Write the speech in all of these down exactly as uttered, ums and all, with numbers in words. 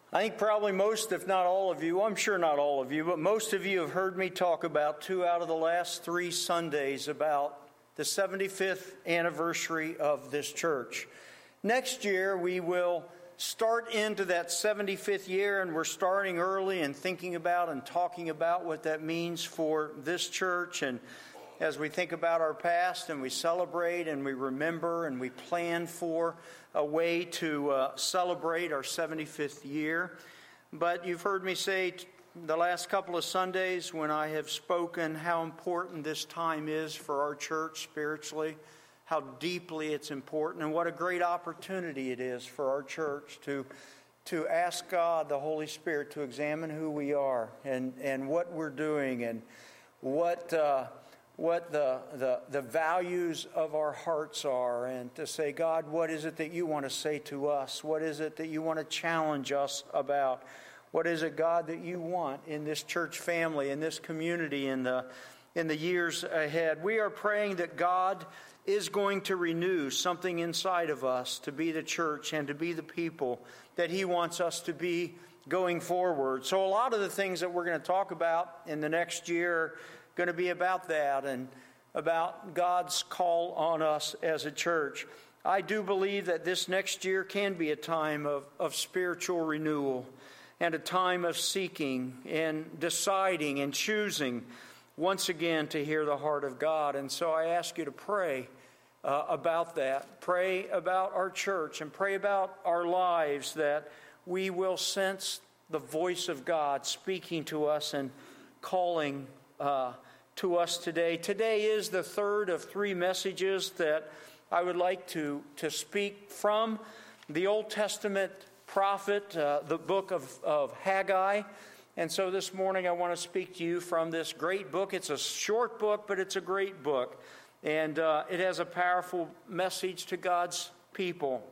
I think probably most, if not all of you, I'm sure not all of you, but most of you have heard me talk about two out of the last three Sundays about the seventy-fifth anniversary of this church. Next year, we will start into that seventy-fifth year, and we're starting early and thinking about and talking about what that means for this church. And as we think about our past and we celebrate and we remember and we plan for a way to uh, celebrate our seventy-fifth year. But you've heard me say t- the last couple of Sundays when I have spoken how important this time is for our church spiritually, how deeply it's important, and what a great opportunity it is for our church to to ask God, the Holy Spirit, to examine who we are and, and what we're doing and what uh, what the, the the values of our hearts are, and to say, God, what is it that you want to say to us? What is it that you want to challenge us about? What is it, God, that you want in this church family, in this community, in the in the years ahead? We are praying that God is going to renew something inside of us to be the church and to be the people that He wants us to be going forward. So a lot of the things that we're going to talk about in the next year are going to be about that and about God's call on us as a church. I do believe that this next year can be a time of, of spiritual renewal and a time of seeking and deciding and choosing once again to hear the heart of God. And so I ask you to pray uh, about that. Pray about our church and pray about our lives, that we will sense the voice of God speaking to us and calling uh, to us today. Today is the third of three messages that I would like to, to speak from the Old Testament prophet, uh, the book of, of Haggai. And so this morning I want to speak to you from this great book. It's a short book, but it's a great book. And uh, it has a powerful message to God's people.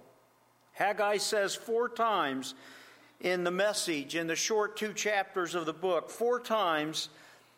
Haggai says four times in the message, in the short two chapters of the book, four times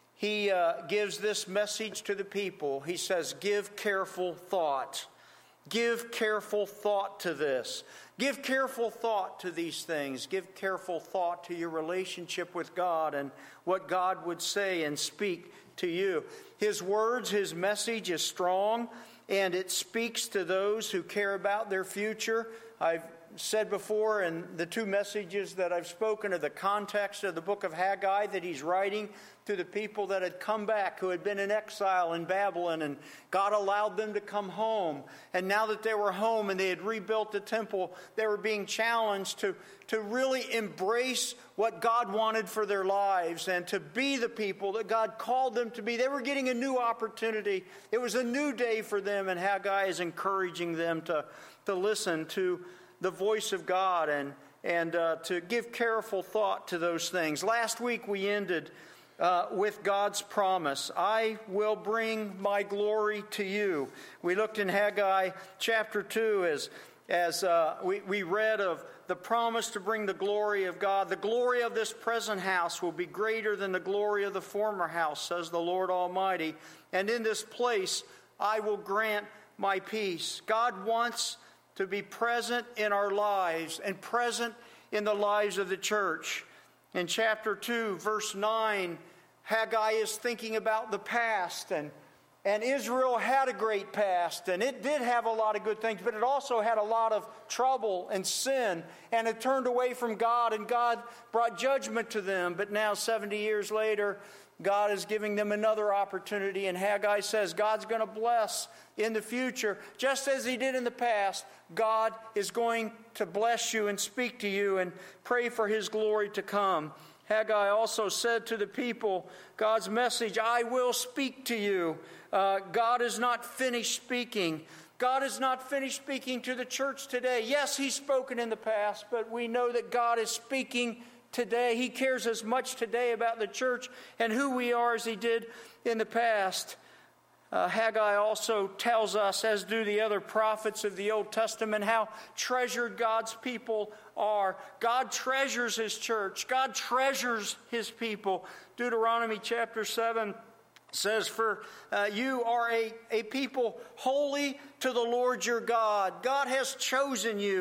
he uh, gives this message to the people. He says, give careful thought. Give careful thought to this. Give careful thought to these things. Give careful thought to your relationship with God and what God would say and speak to you. His words, His message is strong, and it speaks to those who care about their future. I've said before in the two messages that I've spoken of the context of the book of Haggai, that he's writing to the people that had come back, who had been in exile in Babylon, and God allowed them to come home. And now that they were home and they had rebuilt the temple, they were being challenged to, to really embrace what God wanted for their lives and to be the people that God called them to be. They were getting a new opportunity. It was a new day for them, and Haggai is encouraging them to, to listen to the voice of God and, and uh, to give careful thought to those things. Last week we ended uh, with God's promise, I will bring my glory to you. We looked in Haggai chapter two as, as uh, we, we read of the promise to bring the glory of God. The glory of this present house will be greater than the glory of the former house, says the Lord Almighty. And in this place I will grant my peace. God wants to be present in our lives and present in the lives of the church. In chapter two, verse nine, Haggai is thinking about the past, and, and Israel had a great past, and it did have a lot of good things, but it also had a lot of trouble and sin, and it turned away from God, and God brought judgment to them. But now, seventy years later, God is giving them another opportunity, and Haggai says God's going to bless in the future. Just as He did in the past, God is going to bless you and speak to you and pray for His glory to come. Haggai also said to the people, God's message, I will speak to you. Uh, God is not finished speaking. God is not finished speaking to the church today. Yes, He's spoken in the past, but we know that God is speaking today. He cares as much today about the church and who we are as He did in the past. Uh, Haggai also tells us, as do the other prophets of the Old Testament, how treasured God's people are. God treasures His church. God treasures His people. Deuteronomy chapter seven says, for uh, you are a, a people holy to the Lord your God. God has chosen you.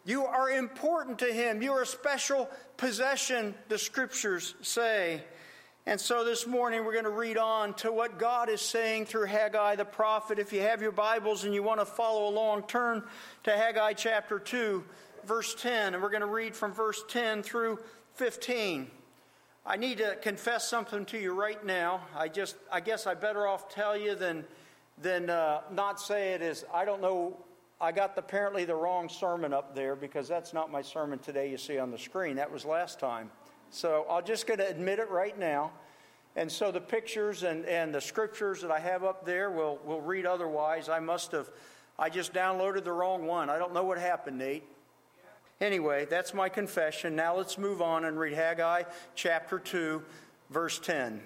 You are important to him. You are a special possession, the scriptures say. And so this morning we're going to read on to what God is saying through Haggai the prophet. If you have your Bibles and you want to follow along, turn to Haggai chapter two, verse ten. And we're going to read from verse ten through fifteen. I need to confess something to you right now. I just, I guess I better off tell you than, than uh, not say it is, I don't know. I got apparently the wrong sermon up there because that's not my sermon today you see on the screen. That was last time. So I'm just going to admit it right now. And so the pictures and, and the scriptures that I have up there will will read otherwise. I must have, I just downloaded the wrong one. I don't know what happened, Nate. Anyway, that's my confession. Now let's move on and read Haggai chapter two, verse ten.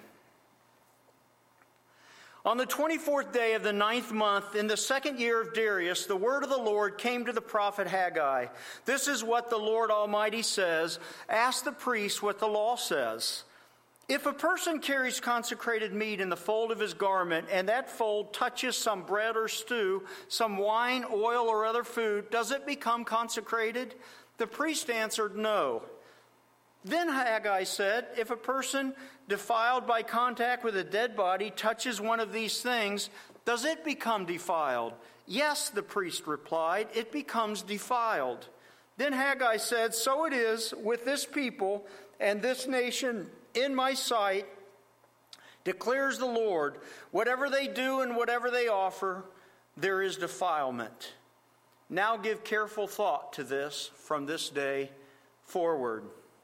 On the twenty-fourth day of the ninth month, in the second year of Darius, the word of the Lord came to the prophet Haggai. This is what the Lord Almighty says. Ask the priest what the law says. If a person carries consecrated meat in the fold of his garment, and that fold touches some bread or stew, some wine, oil, or other food, does it become consecrated? The priest answered, no. Then Haggai said, if a person defiled by contact with a dead body touches one of these things, does it become defiled? Yes, the priest replied, it becomes defiled. Then Haggai said, so it is with this people and this nation in my sight, declares the Lord. Whatever they do and whatever they offer, there is defilement. Now give careful thought to this from this day forward.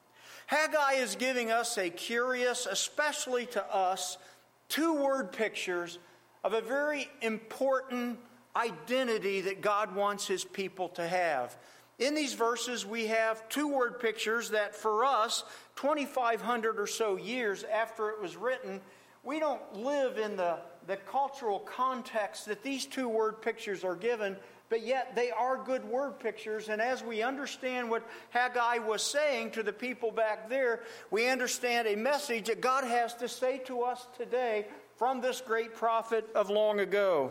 Haggai is giving us a curious, especially to us, two word pictures of a very important identity that God wants his people to have. In these verses, we have two word pictures that for us, twenty-five hundred or so years after it was written, we don't live in the, the cultural context that these two word pictures are given. But yet they are good word pictures, and as we understand what Haggai was saying to the people back there, we understand a message that God has to say to us today from this great prophet of long ago.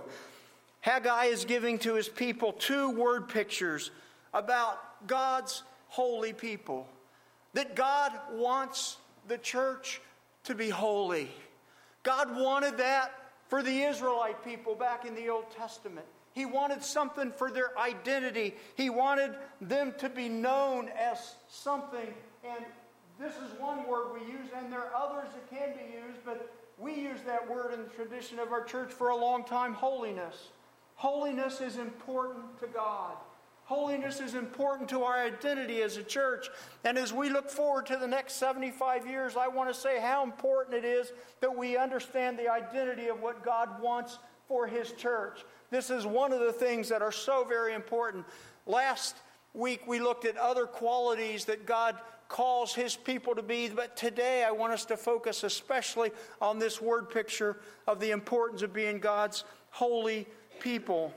Haggai is giving to his people two word pictures about God's holy people. That God wants the church to be holy. God wanted that for the Israelite people back in the Old Testament. He wanted something for their identity. He wanted them to be known as something. And this is one word we use, and there are others that can be used, but we use that word in the tradition of our church for a long time, holiness. Holiness is important to God. Holiness is important to our identity as a church. And as we look forward to the next seventy-five years, I want to say how important it is that we understand the identity of what God wants for his church. This is one of the things that are so very important. Last week we looked at other qualities that God calls his people to be, but today I want us to focus especially on this word picture of the importance of being God's holy people.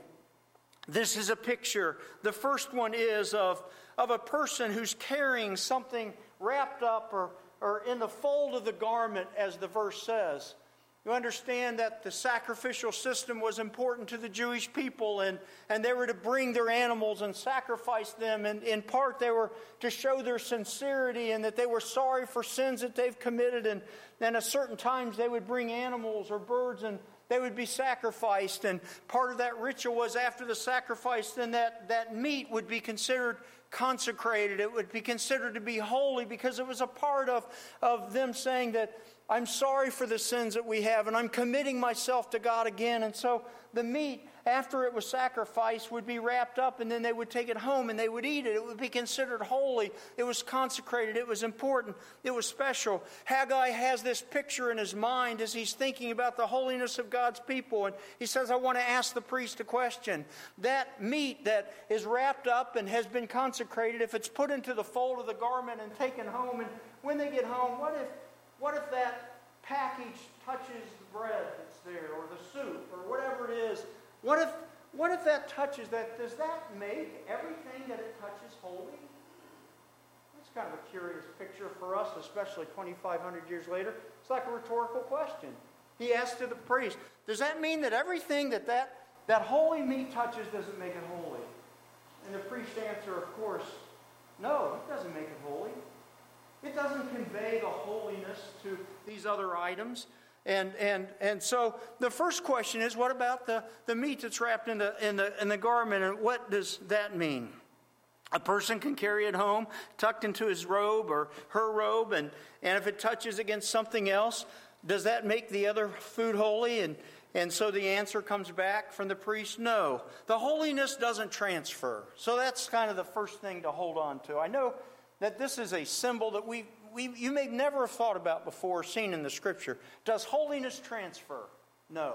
This is a picture. The first one is of, of a person who's carrying something wrapped up or, or in the fold of the garment, as the verse says. You understand that the sacrificial system was important to the Jewish people, and, and they were to bring their animals and sacrifice them. And in part, they were to show their sincerity and that they were sorry for sins that they've committed. And then at certain times, they would bring animals or birds and they would be sacrificed. And part of that ritual was after the sacrifice, then that, that meat would be considered consecrated. It would be considered to be holy because it was a part of, of them saying that I'm sorry for the sins that we have, and I'm committing myself to God again. And so the meat, after it was sacrificed, would be wrapped up, and then they would take it home and they would eat it. It would be considered holy. It was consecrated. It was important. It was special. Haggai has this picture in his mind as he's thinking about the holiness of God's people. And he says, I want to ask the priest a question. That meat that is wrapped up and has been consecrated, if it's put into the fold of the garment and taken home, and when they get home, what if What if that package touches the bread that's there, or the soup, or whatever it is? What if what if that touches that? Does that make everything that it touches holy? That's kind of a curious picture for us, especially twenty-five hundred years later. It's like a rhetorical question. He asked to the priest, does that mean that everything that that, that holy meat touches doesn't make it holy? And the priest answer, of course, no, it doesn't make it holy. It doesn't convey the holiness to these other items. And and and so the first question is, what about the, the meat that's wrapped in the in the in the garment, and what does that mean? A person can carry it home, tucked into his robe or her robe, and, and if it touches against something else, does that make the other food holy? And and so the answer comes back from the priest, no. The holiness doesn't transfer. So that's kind of the first thing to hold on to. I know that this is a symbol that we we you may never have thought about before, seen in the Scripture. Does holiness transfer? No.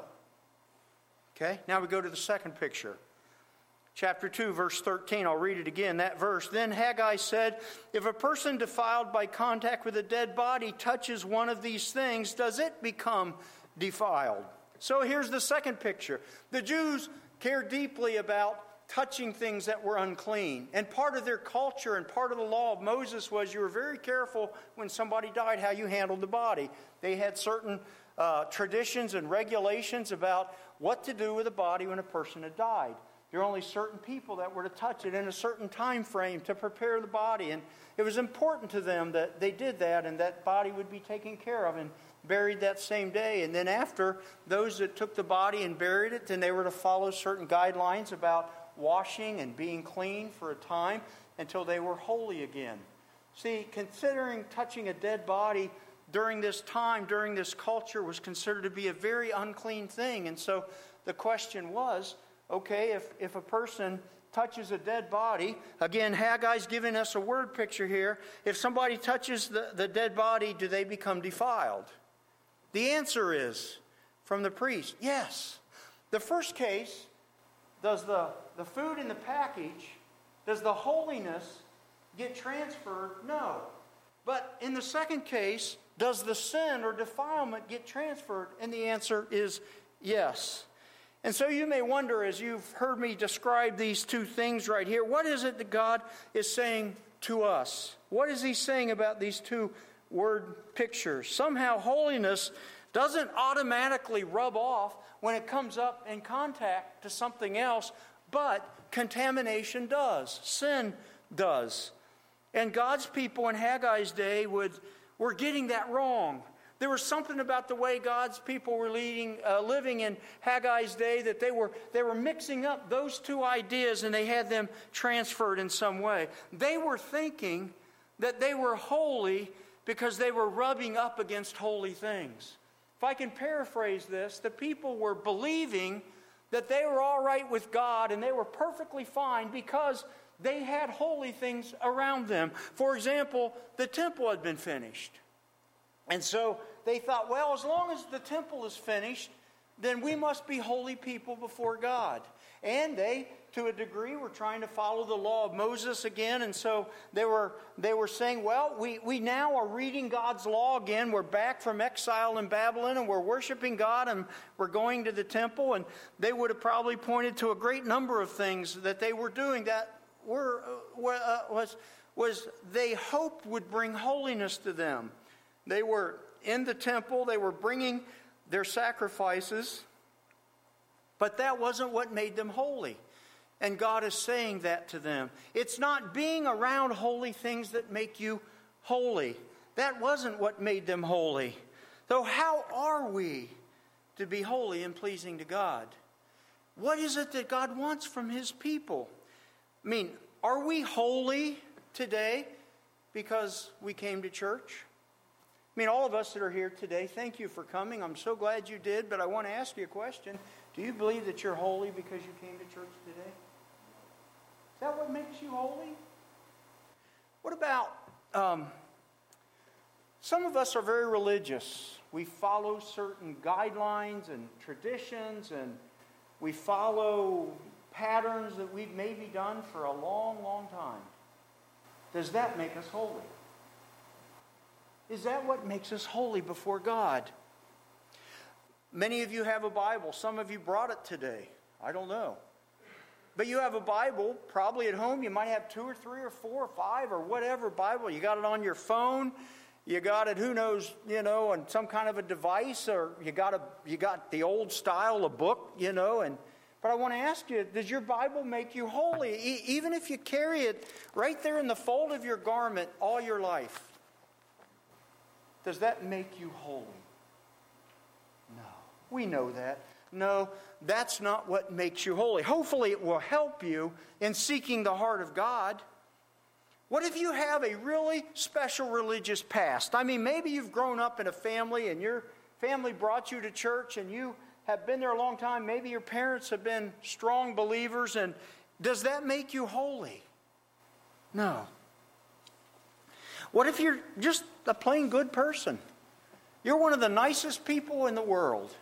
Okay, now we go to the second picture. Chapter two, verse thirteen, I'll read it again, that verse. Then Haggai said, if a person defiled by contact with a dead body touches one of these things, does it become defiled? So here's the second picture. The Jews cared deeply about touching things that were unclean. And part of their culture and part of the law of Moses was you were very careful when somebody died how you handled the body. They had certain uh, traditions and regulations about what to do with a body when a person had died. There were only certain people that were to touch it in a certain time frame to prepare the body. And it was important to them that they did that and that body would be taken care of and buried that same day. And then after, those that took the body and buried it, then they were to follow certain guidelines about washing and being clean for a time until they were holy again. See, considering touching a dead body during this time, during this culture, was considered to be a very unclean thing. And so the question was, okay, if, if a person touches a dead body, again, Haggai's giving us a word picture here. If somebody touches the, the dead body, do they become defiled? The answer is, from the priest, yes. The first case, does the, the food in the package, does the holiness get transferred? No. But in the second case, does the sin or defilement get transferred? And the answer is yes. And so you may wonder, as you've heard me describe these two things right here, what is it that God is saying to us? What is He saying about these two word pictures? Somehow holiness doesn't automatically rub off when it comes up in contact to something else, but contamination does. Sin does. And God's people in Haggai's day would were getting that wrong. There was something about the way God's people were leading, uh, living in Haggai's day that they were they were mixing up those two ideas and they had them transferred in some way. They were thinking that they were holy because they were rubbing up against holy things. If I can paraphrase this, the people were believing that they were all right with God and they were perfectly fine because they had holy things around them. For example, the temple had been finished. And so they thought, well, as long as the temple is finished, then we must be holy people before God. And they, to a degree, were trying to follow the law of Moses again. And so they were they were saying, well, we, we now are reading God's law again. We're back from exile in Babylon and we're worshiping God and we're going to the temple. And they would have probably pointed to a great number of things that they were doing that were uh, was was they hoped would bring holiness to them. They were in the temple, they were bringing their sacrifices, but that wasn't what made them holy. And God is saying that to them. It's not being around holy things that make you holy. That wasn't what made them holy. So how are we to be holy and pleasing to God? What is it that God wants from His people? I mean, are we holy today because we came to church? I mean, all of us that are here today, thank you for coming. I'm so glad you did, but I want to ask you a question. Do you believe that you're holy because you came to church today? Is that what makes you holy? What about, um, some of us are very religious. We follow certain guidelines and traditions, and we follow patterns that we've maybe done for a long, long time. Does that make us holy? Is that what makes us holy before God? Many of you have a Bible. Some of you brought it today. I don't know. But you have a Bible, probably at home. You might have two or three or four or five or whatever Bible. You got it on your phone. You got it, who knows, you know, on some kind of a device. Or you got a, you got the old style, a book, you know. And But I want to ask you, does your Bible make you holy? E- even if you carry it right there in the fold of your garment all your life, does that make you holy? No. We know that. No, that's not what makes you holy. Hopefully it will help you in seeking the heart of God. What if you have a really special religious past? I mean, maybe you've grown up in a family and your family brought you to church and you have been there a long time. Maybe your parents have been strong believers. And does that make you holy? No. What if you're just a plain good person? You're one of the nicest people in the world.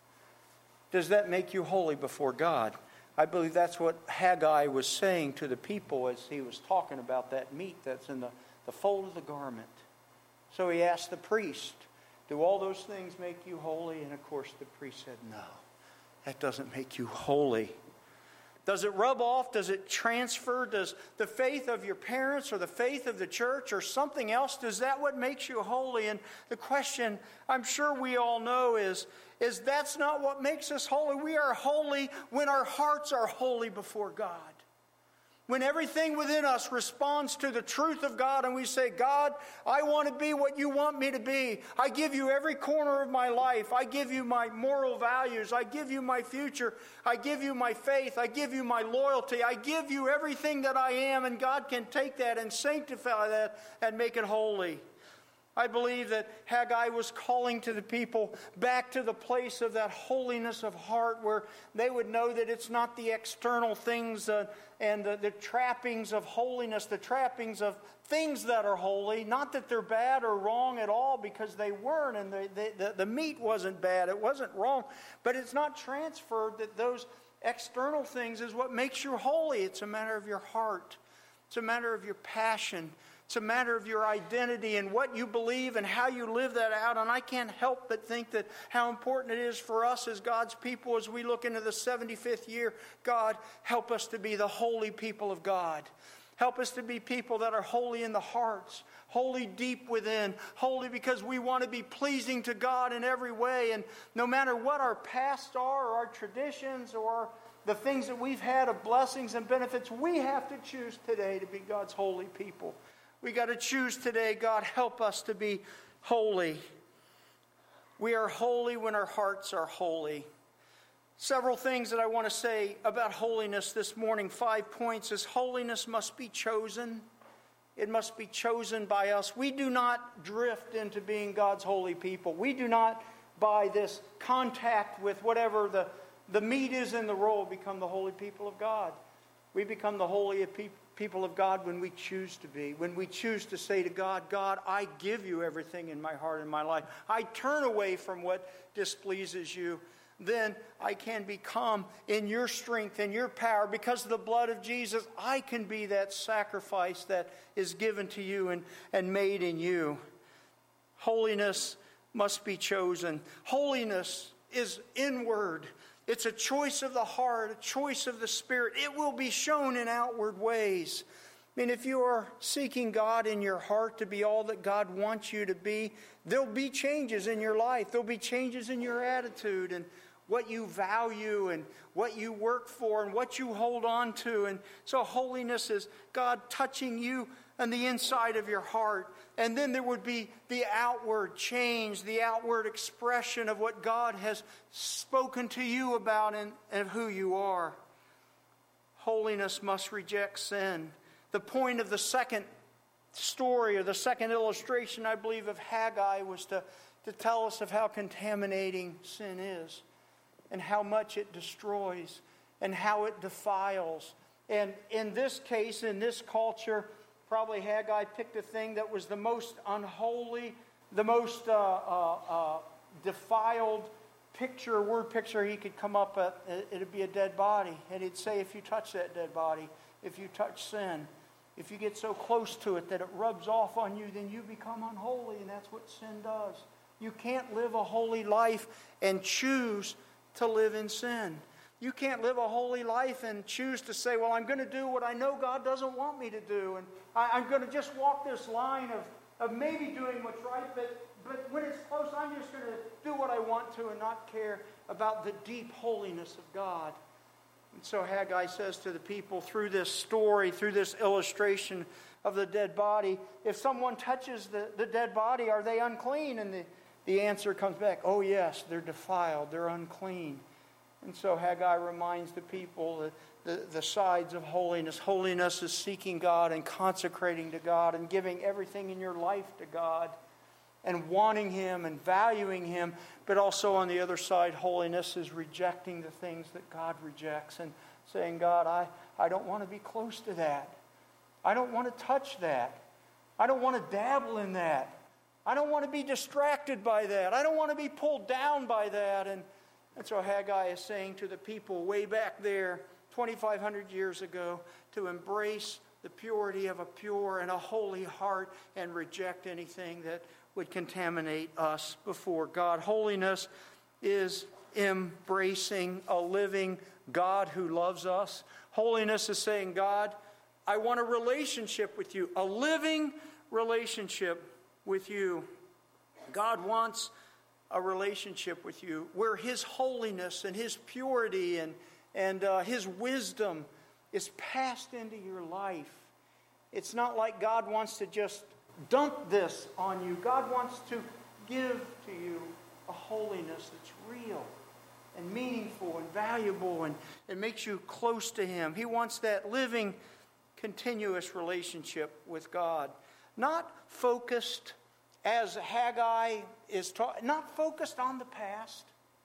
Does that make you holy before God? I believe that's what Haggai was saying to the people as he was talking about that meat that's in the, the fold of the garment. So he asked the priest, do all those things make you holy? And of course the priest said, no, that doesn't make you holy. Does it rub off? Does it transfer? Does the faith of your parents or the faith of the church or something else, does that what makes you holy? And the question I'm sure we all know is, is that's not what makes us holy. We are holy when our hearts are holy before God. When everything within us responds to the truth of God and we say, God, I want to be what you want me to be. I give you every corner of my life. I give you my moral values. I give you my future. I give you my faith. I give you my loyalty. I give you everything that I am, and God can take that and sanctify that and make it holy. I believe that Haggai was calling to the people back to the place of that holiness of heart where they would know that it's not the external things uh, and the, the trappings of holiness, the trappings of things that are holy. Not that they're bad or wrong at all, because they weren't, and the, the, the, the meat wasn't bad, it wasn't wrong. But it's not transferred that those external things is what makes you holy. It's a matter of your heart. It's a matter of your passion. It's a matter of your identity and what you believe and how you live that out. And I can't help but think that how important it is for us as God's people as we look into the seventy-fifth year. God, help us to be the holy people of God. Help us to be people that are holy in the hearts, holy deep within, holy because we want to be pleasing to God in every way. And no matter what our past are or our traditions or the things that we've had of blessings and benefits, we have to choose today to be God's holy people. We got to choose today, God, help us to be holy. We are holy when our hearts are holy. Several things that I want to say about holiness this morning. Five points is holiness must be chosen. It must be chosen by us. We do not drift into being God's holy people. We do not, by this contact with whatever the, the meat is in the roll, become the holy people of God. We become the holy people. people of God when we choose to be. When we choose to say to God, God, I give you everything in my heart and my life. I turn away from what displeases you. Then I can become in your strength and your power. Because of the blood of Jesus, I can be that sacrifice that is given to you and, and made in you. Holiness must be chosen. Holiness is inward. It's a choice of the heart, a choice of the Spirit. It will be shown in outward ways. I mean, if you are seeking God in your heart to be all that God wants you to be, there'll be changes in your life. There'll be changes in your attitude and what you value and what you work for and what you hold on to. And so holiness is God touching you on the inside of your heart. And then there would be the outward change, the outward expression of what God has spoken to you about and, and who you are. Holiness must reject sin. The point of the second story or the second illustration, I believe, of Haggai was to, to tell us of how contaminating sin is and how much it destroys and how it defiles. And in this case, in this culture, probably Haggai picked a thing that was the most unholy, the most uh, uh, uh, defiled picture, word picture he could come up with. It'd be a dead body. And he'd say, if you touch that dead body, if you touch sin, if you get so close to it that it rubs off on you, then you become unholy. And that's what sin does. You can't live a holy life and choose to live in sin. You can't live a holy life and choose to say, well, I'm going to do what I know God doesn't want me to do. And I, I'm going to just walk this line of, of maybe doing what's right, but, but when it's close, I'm just going to do what I want to and not care about the deep holiness of God. And so Haggai says to the people through this story, through this illustration of the dead body, if someone touches the, the dead body, are they unclean? And the, the answer comes back, oh yes, they're defiled, they're unclean. And so Haggai reminds the people that the, the sides of holiness. Holiness is seeking God and consecrating to God and giving everything in your life to God and wanting Him and valuing Him. But also on the other side, holiness is rejecting the things that God rejects and saying, God, I, I don't want to be close to that. I don't want to touch that. I don't want to dabble in that. I don't want to be distracted by that. I don't want to be pulled down by that. And that's what Haggai is saying to the people way back there, twenty-five hundred years ago, to embrace the purity of a pure and a holy heart and reject anything that would contaminate us before God. Holiness is embracing a living God who loves us. Holiness is saying, God, I want a relationship with you, a living relationship with you. God wants a relationship with you where His holiness and His purity and, and uh, His wisdom is passed into your life. It's not like God wants to just dump this on you. God wants to give to you a holiness that's real and meaningful and valuable and it makes you close to Him. He wants that living, continuous relationship with God. Not focused, as Haggai is taught, not focused on the past.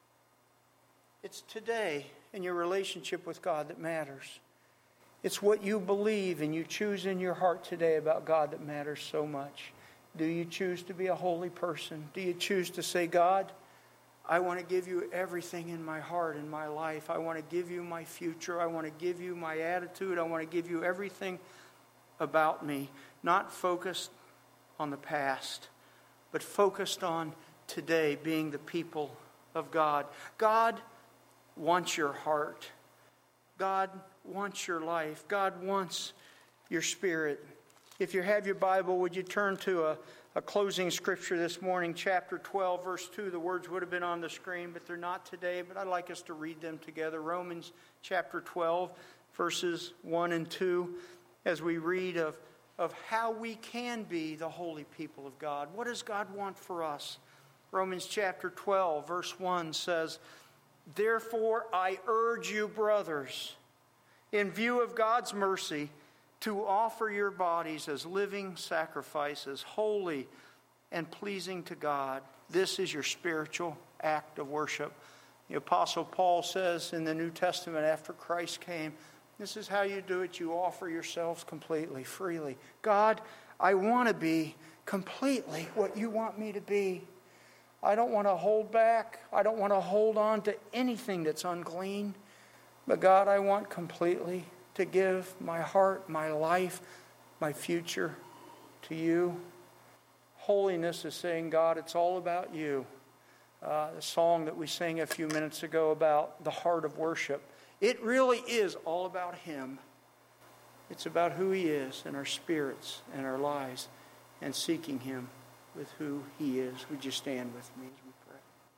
It's today and your relationship with God that matters. It's what you believe and you choose in your heart today about God that matters so much. Do you choose to be a holy person? Do you choose to say, God, I want to give you everything in my heart, in my life. I want to give you my future. I want to give you my attitude. I want to give you everything about me. Not focused on the past, but focused on today, being the people of God. God wants your heart. God wants your life. God wants your spirit. If you have your Bible, would you turn to a, a closing scripture this morning, chapter twelve, verse two. The words would have been on the screen, but they're not today. But I'd like us to read them together. Romans chapter twelve, verses one and two, as we read of, of how we can be the holy people of God. What does God want for us? Romans chapter twelve, verse one says, therefore I urge you, brothers, in view of God's mercy, to offer your bodies as living sacrifices, holy and pleasing to God. This is your spiritual act of worship. The Apostle Paul says in the New Testament after Christ came, this is how you do it. You offer yourselves completely, freely. God, I want to be completely what you want me to be. I don't want to hold back. I don't want to hold on to anything that's unclean. But God, I want completely to give my heart, my life, my future to you. Holiness is saying, God, it's all about you. Uh, the song that we sang a few minutes ago about the heart of worship, it really is all about Him. It's about who He is in our spirits and our lives and seeking Him with who He is. Would you stand with me as we pray?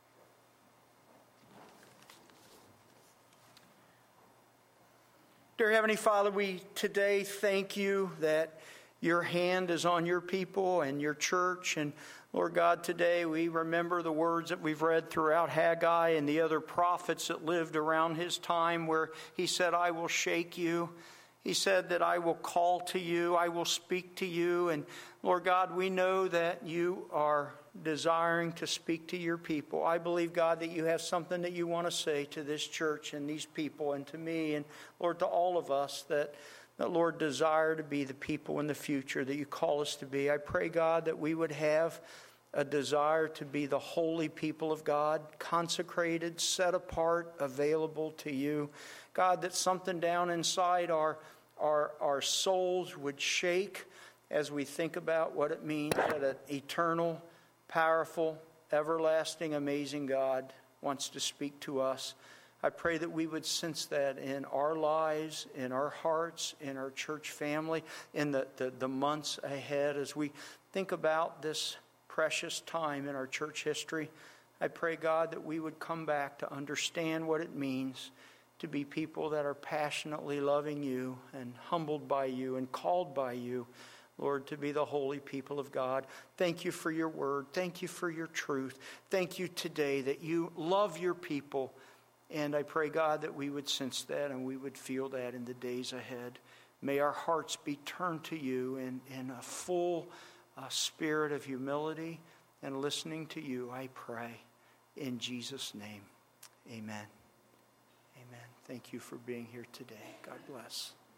Dear Heavenly Father, we today thank you that your hand is on your people and your church. And Lord God, today we remember the words that we've read throughout Haggai and the other prophets that lived around his time where he said, I will shake you. He said that I will call to you, I will speak to you. And Lord God, we know that you are desiring to speak to your people. I believe, God, that you have something that you want to say to this church and these people and to me and, Lord, to all of us that, that, Lord, desire to be the people in the future that you call us to be. I pray, God, that we would have a desire to be the holy people of God, consecrated, set apart, available to you. God, that something down inside our, our, our souls would shake as we think about what it means that an eternal, powerful, everlasting, amazing God wants to speak to us. I pray that we would sense that in our lives, in our hearts, in our church family, in the, the, the months ahead as we think about this precious time in our church history. I pray, God, that we would come back to understand what it means to be people that are passionately loving you and humbled by you and called by you, Lord, to be the holy people of God. Thank you for your word. Thank you for your truth. Thank you today that you love your people. And I pray, God, that we would sense that and we would feel that in the days ahead. May our hearts be turned to you in, in a full uh, spirit of humility and listening to you, I pray. In Jesus' name, amen. Amen. Thank you for being here today. God bless.